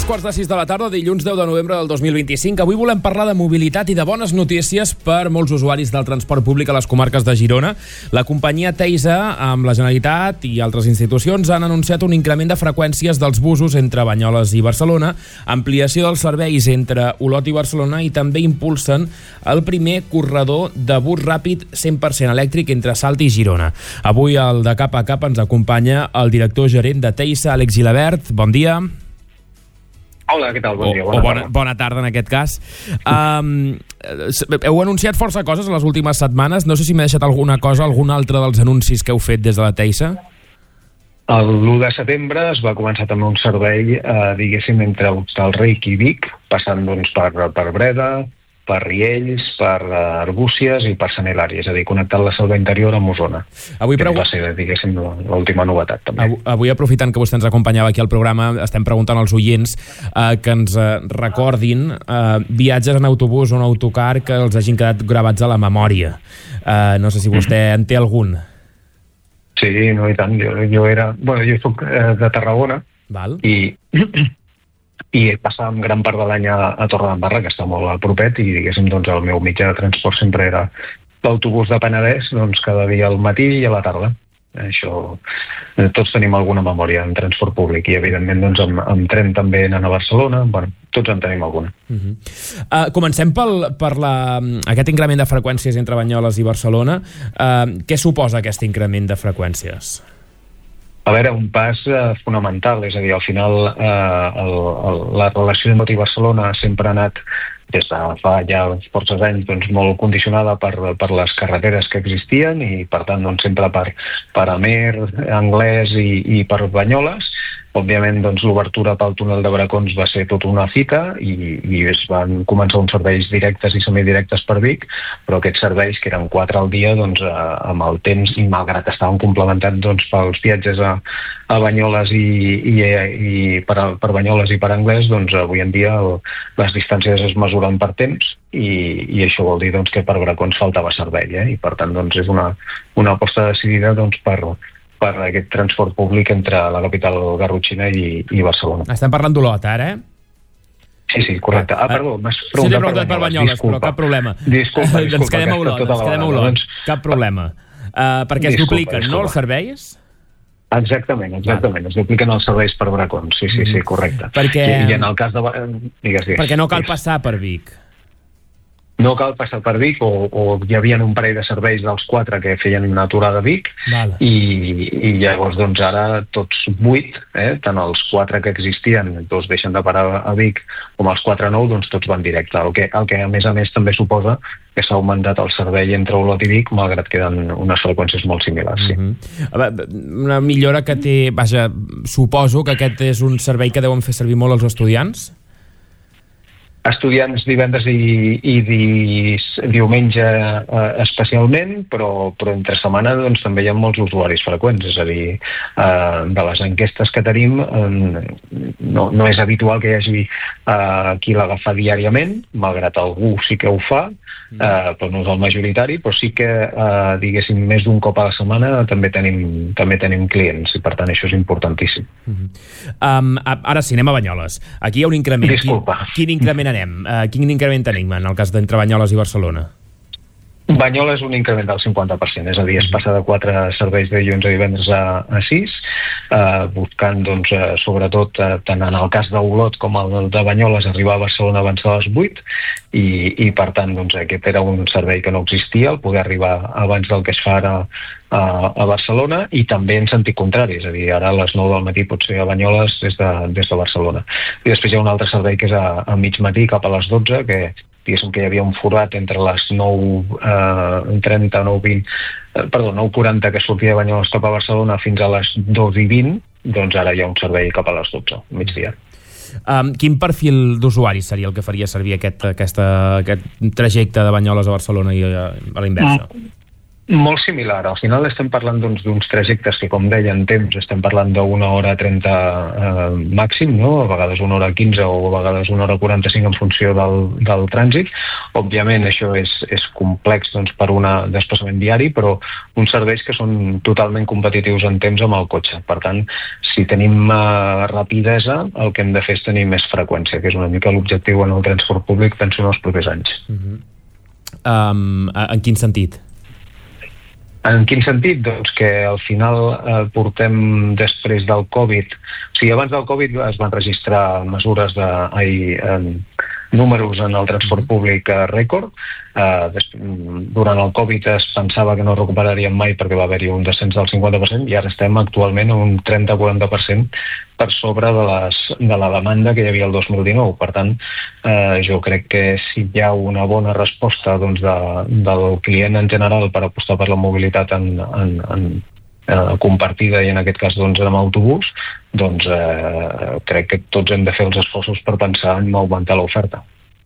5:45 de la tarda, dilluns 10 de novembre del 2025. Avui volem parlar de mobilitat i de bones notícies per molts usuaris del transport públic a les comarques de Girona. La companyia Teisa, amb la Generalitat i altres institucions, han anunciat un increment de freqüències dels busos entre Banyoles i Barcelona, ampliació dels serveis entre Olot i Barcelona i també impulsen el primer corredor de bus ràpid 100% elèctric entre Salt i Girona. Avui al De Cap a Cap ens acompanya el director gerent de Teisa, Àlex Gilabert. Bon dia. Hola, què tal? Bon dia. Bona tarda, en aquest cas. Heu anunciat força coses a les últimes setmanes. No sé si m'he deixat alguna cosa, algun altre dels anuncis que heu fet des de la Teisa. L'1 de setembre es va començar també un servei, diguéssim, entre Hostalric i Vic, passant doncs, per Breda, per Riells, per Arbúcies i per Sant Hilari, és a dir, connectant la Selva Interior amb Osona. Va ser, diguéssim, l'última novetat, també. Avui, aprofitant que vostè ens acompanyava aquí al programa, estem preguntant als oients que ens recordin viatges en autobús o en autocar que els hagin quedat gravats a la memòria. No sé si vostè en té algun. Sí, no, i tant. Jo soc de Tarragona. Val. I passàvem gran part de l'any a Torredembarra, que està molt a propet, i diguéssim, doncs, el meu mitjà de transport sempre era l'autobús de Penedès, doncs, cada dia al matí i a la tarda. Això, tots tenim alguna memòria en transport públic i, evidentment, doncs, amb tren també anant a Barcelona, bueno, tots en tenim alguna. Comencem per aquest increment de freqüències entre Banyoles i Barcelona. Què suposa aquest increment de freqüències? A veure, un pas fonamental, és a dir, al final la relació de Olot i Barcelona sempre ha anat, des de fa ja forces anys, doncs, molt condicionada per les carreteres que existien i, per tant, doncs, sempre per Amer, Anglès i per Banyoles. Òbviament, doncs, l'obertura pel túnel de Bracons va ser tota una fita i es van començar uns serveis directes i semidirectes per Vic, però aquests serveis, que eren 4 al dia, doncs, amb el temps, i malgrat estaven complementats, doncs, pels viatges a Banyoles i per Banyoles i per Anglès, doncs, avui en dia les distàncies es mesuren per temps i això vol dir, doncs, que per Bracons faltava servei, i per tant, doncs, és una aposta decidida, doncs, per aquest transport públic entre la capital garrotxina i Barcelona. Estem parlant d'Olot, ara, Sí, correcte. Perdó, m'has preguntat per Banyoles, però cap problema. Disculpa. Ens quedem a Olot, cap problema. Perquè es dupliquen, no, els serveis? Exactament. Es dupliquen els serveis per Bracons, sí, correcte. I en el cas de... Digues. Perquè no cal passar per Vic. No cal passar per Vic, o hi havia un parell de serveis dels 4 que feien una aturada a Vic, i llavors, doncs, ara tots 8, tant els 4 que existien, doncs deixen de parar a Vic, com els 4 nous, doncs tots van directe. El que a més també suposa que s'ha augmentat el servei entre Olot i Vic, malgrat que eren unes freqüències molt similars, sí. Una millora que té... Vaja, suposo que aquest és un servei que deuen fer servir molt els estudiants? Estudiants divendres i diumenge especialment, però entre setmana, doncs, també hi ha molts usuaris freqüents, és a dir, de les enquestes que tenim no és habitual que hi hagi qui l'agafa diàriament, malgrat algú sí que ho fa, però no és el majoritari, però sí que, diguéssim, més d'un cop a la setmana també tenim clients, i per tant això és importantíssim. Ara sí, anem a Banyoles. Aquí hi ha un increment. Disculpa. Quin increment Quin increment tenim en el cas d'entre Banyoles i Barcelona? Banyoles un increment del 50%, és a dir, es passa de 4 serveis de dilluns a divendres a 6, buscant, doncs, sobretot, tant en el cas d'Olot com el de Banyoles, arribar a Barcelona abans de les 8, i per tant, doncs, aquest era un servei que no existia, el poder arribar abans del que es fa ara a Barcelona, i també en sentit contrari, és a dir, ara a les 9 del matí pot ser a Banyoles des de Barcelona. I després hi ha un altre servei que és a mig matí, cap a les 12, que diguéssim que hi havia un forat entre les 9:30, 9:40 que sortia de Banyoles cap a Barcelona fins a les 2:20, doncs ara hi ha un servei cap a les 12, migdia. Quin perfil d'usuari seria el que faria servir aquest trajecte de Banyoles a Barcelona i a la inversa? Molt similar. Al final estem parlant d'uns trajectes que, com deia, en temps estem parlant d'1 hora 30 màxim, no? A vegades 1 hora 15 o a vegades 1 hora 45 en funció del trànsit. Òbviament això és complex per un desplaçament diari, però uns serveis que són totalment competitius en temps amb el cotxe. Per tant, si tenim rapidesa, el que hem de fer és tenir més freqüència, que és una mica l'objectiu en el transport públic, penso, en els propers anys. En quin sentit? En quin sentit? Doncs que al final portem després del Covid, o sigui, abans del Covid es van registrar mesures números en el transport públic rècord. Durant el Covid es pensava que no recuperaríem mai perquè va haver-hi un descens del 50% i ara estem actualment a un 30-40% per sobre de la demanda que hi havia el 2019. Per tant, jo crec que si hi ha una bona resposta del client en general per apostar per la mobilitat compartida i en aquest cas amb autobús, crec que tots hem de fer els esforços per pensar en augmentar l'oferta.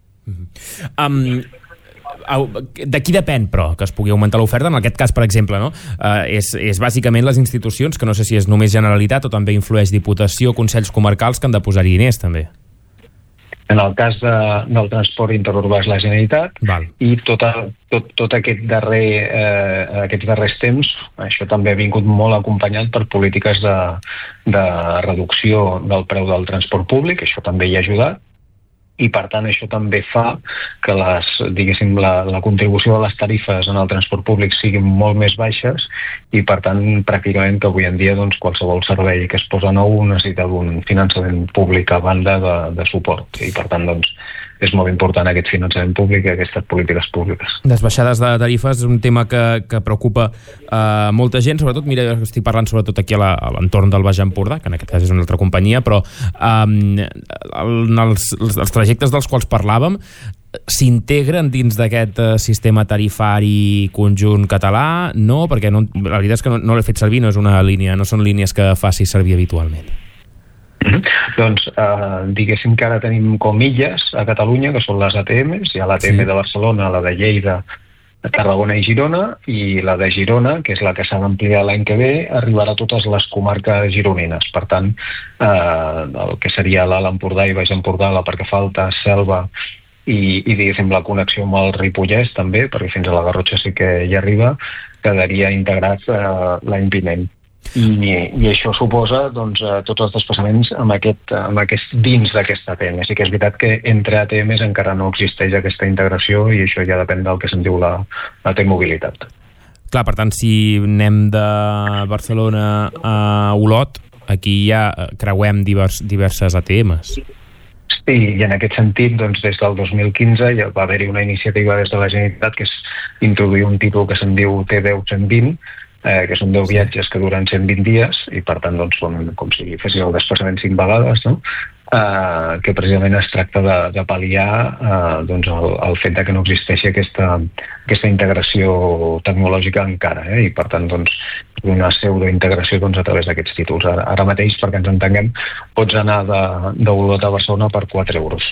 De qui depèn, però, que es pugui augmentar l'oferta? En aquest cas, per exemple, no? És bàsicament les institucions, que no sé si és només Generalitat o també influeix Diputació, Consells Comarcals, que han de posar-hi diners, també. En el cas del transport interurbà és la Generalitat. Val. I tot aquests darrers temps això també ha vingut molt acompanyat per polítiques de reducció del preu del transport públic, això també hi ha ajudat, i per tant això també fa que la contribució de les tarifes en el transport públic siguin molt més baixes i per tant pràcticament que avui en dia qualsevol servei que es posa nou necessita un finançament públic a banda de suport i per tant és molt important aquest finançament públic i aquestes polítiques públiques. Les baixades de tarifes és un tema que preocupa molta gent, sobretot, mira, estic parlant sobretot aquí a l'entorn del Baix Empordà, que en aquest cas és una altra companyia, però els trajectes dels quals parlàvem s'integren dins d'aquest sistema tarifari conjunt català? No, perquè la veritat és que no l'he fet servir, no són línies que faci servir habitualment. Doncs diguéssim que ara tenim com illes a Catalunya, que són les ATMs. Hi ha l'ATM de Barcelona, la de Lleida, Tarragona i Girona, i la de Girona, que és la que s'ha d'ampliar l'any que ve, arribarà a totes les comarques gironines. Per tant, el que seria l'Alt Empordà i Baix Empordà, la Part que falta, Selva i diguéssim la connexió amb el Ripollès també, perquè fins a la Garrotxa sí que hi arriba, quedaria integrat l'any vinent. I això suposa tots els desplaçaments dins d'aquesta ATM. Sí que és veritat que entre ATMs encara no existeix aquesta integració i això ja depèn del que se'n diu la T-mobilitat. Clar, per tant, si anem de Barcelona a Olot, aquí ja creuem diverses ATMs. Sí, i en aquest sentit, des del 2015 ja va haver-hi una iniciativa des de la Generalitat que és introduir un títol que se'n diu T10-120, que són 10 viatges que duren 120 dies i per tant són com si fessin el desplaçament 5 vegades, no? Que precisament es tracta de pal·liar el fet que no existeixi aquesta integració tecnològica encara, i per tant una pseudointegració a través d'aquests títols. Ara mateix, perquè ens entenguem, pots anar d'Olot a Barcelona per 4 euros.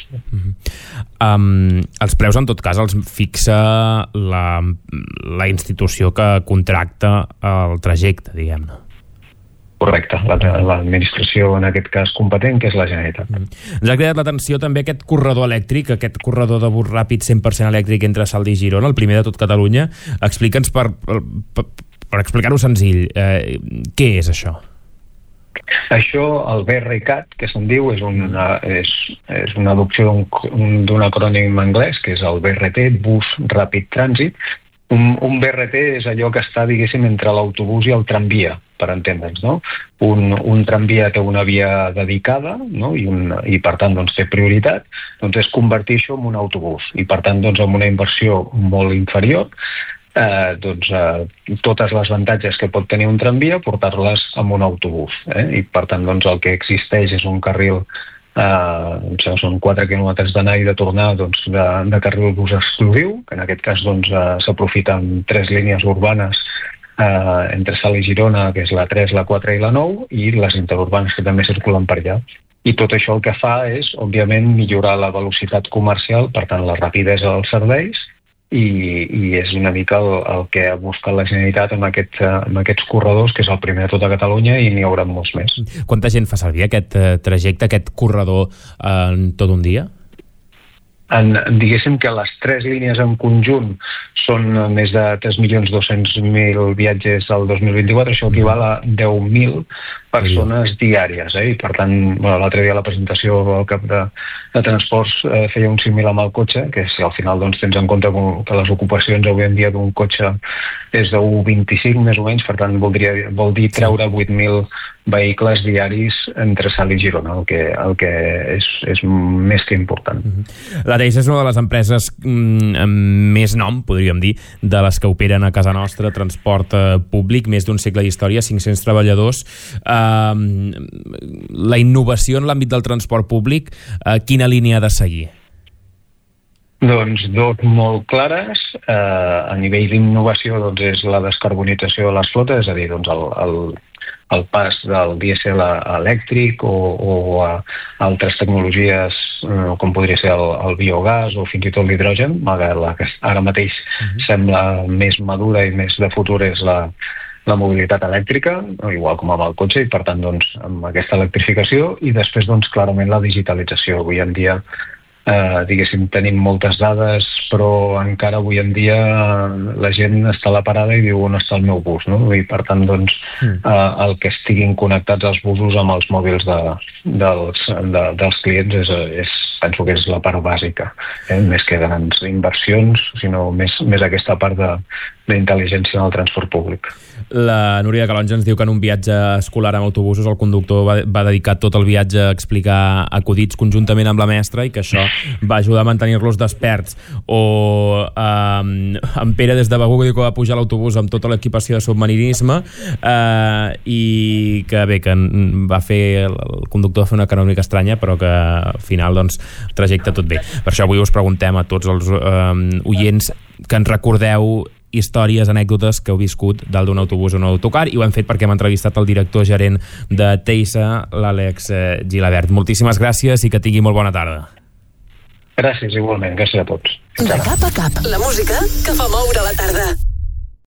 Els preus, en tot cas, els fixa la institució que contracta el trajecte, diguem-ne. Correcte, l'administració en aquest cas competent, que és la Generalitat. Ens ha cridat l'atenció també aquest corredor elèctric, aquest corredor de bus ràpid 100% elèctric entre Salt i Girona, el primer de tot Catalunya. Explica'ns per explicar-ho senzill, què és això? Això, el BRCAT, que se'n diu, és una adopció d'un acrònim anglès, que és el BRT, Bus Ràpid Trànsit. Un BRT és allò que està, diguéssim, entre l'autobús i el tramvia, per entendre'ns, no? Un tramvia té una via dedicada, no? I per tant té prioritat, és convertir això en un autobús i per tant amb una inversió molt inferior totes les avantatges que pot tenir un tramvia portar-les en un autobús, i per tant el que existeix és un carril, són 4 quilòmetres d'anar i de tornar de carril bus exclusiu, que en aquest cas s'aprofiten 3 línies urbanes entre Salt i Girona, que és la 3, la 4 i la 9, i les interurbanes que també circulen per allà. I tot això el que fa és, òbviament, millorar la velocitat comercial, per tant, la rapidesa dels serveis, i és una mica el que ha buscat la Generalitat amb aquests corredors, que és el primer de tota Catalunya, i n'hi haurà molts més. Quanta gent fa servir aquest trajecte, aquest corredor en tot un dia? Diguéssim que les 3 línies en conjunt són més de 3.200.000 viatges al 2024, això equival a 10.000 persones diàries, i per tant, l'altre dia a la presentació al cap de Transports feia un símil amb el cotxe, que si al final tens en compte que les ocupacions avui en dia d'un cotxe és de 1,25 més o menys, per tant vol dir treure 8.000 vehicles diaris entre Salt i Girona, el que és més que important. La TEISA és una de les empreses amb més nom, podríem dir, de les que operen a casa nostra, transport públic, més d'un segle d'història, 500 treballadors. La innovació en l'àmbit del transport públic, quina línia ha de seguir? Doncs dos molt clares. A nivell d'innovació és la descarbonització de les flotes, és a dir, el pas del dièsel elèctric o a altres tecnologies com podria ser el biogàs o fins i tot l'hidrogen, malgrat la que ara mateix sembla més madura i més de futur és la mobilitat elèctrica, igual com amb el cotxe, i per tant amb aquesta electrificació, i després clarament la digitalització. Avui en dia diguéssim, tenim moltes dades, però encara avui en dia la gent està a la parada i diu on està el meu bus, no? I per tant, el que estiguin connectats els busos amb els mòbils dels clients penso que és la part bàsica, més que grans inversions, sinó més aquesta part d'intel·ligència en el transport públic. La Núria Calonge ens diu que en un viatge escolar amb autobusos el conductor va dedicar tot el viatge a explicar acudits conjuntament amb la mestra i que això va ajudar a mantenir-los desperts. O en Pere des de Begur diu que va pujar a l'autobús amb tota l'equipació de submarinisme i que bé, que va fer el conductor va fer una cara una mica estranya, però que al final trajecte tot bé. Per això avui us preguntem a tots els oients que ens recordeu històries, anècdotes que heu viscut dalt d'un autobús o un autocar, i ho hem fet perquè hem entrevistat el director gerent de TEISA, l'Àlex Gilabert. Moltíssimes gràcies i que tingui molt bona tarda. Gràcies, igualment. Gràcies a tots. De cap a cap, la música que fa moure la tarda.